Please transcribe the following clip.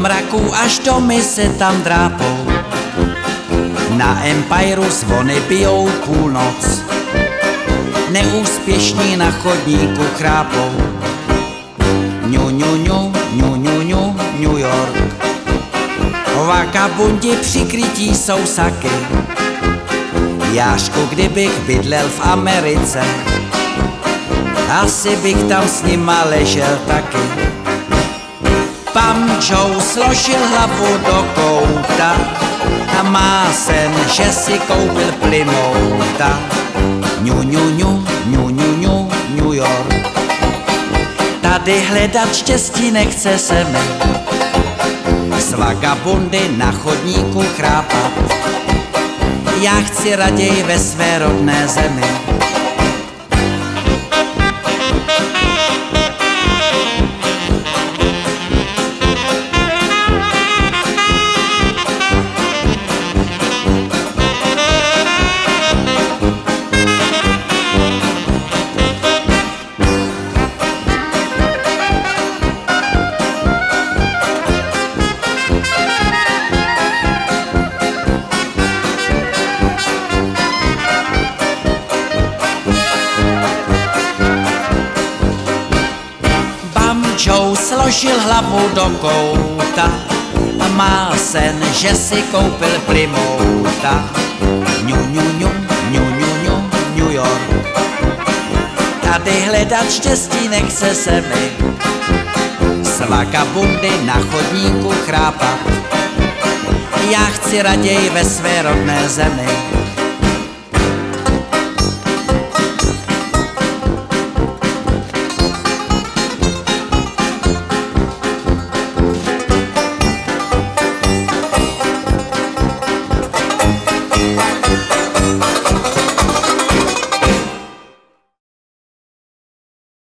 mraku až domy se tam drápou. Na Empireu zvony bijou půlnoc, neúspěšní na chodníku chrápou. New York. Vagabundi přikrytí jsou saky. Jášku, kdybych bydlel v Americe, asi bych tam s nima ležel taky. Pan Joe složil hlavu do kouta a má sen, že si koupil Plymouta. New York. Tady hledat štěstí nechce se mi, s vagabundy na chodníku chrápat. Já chci raději ve své rodné zemi. Joe složil hlavu do kouta a má sen, že si koupil Plymouta. New York. Tady hledat štěstí nechce se mi, s vagabundy na chodníku chrápat. Já chci raději ve své rodné zemi.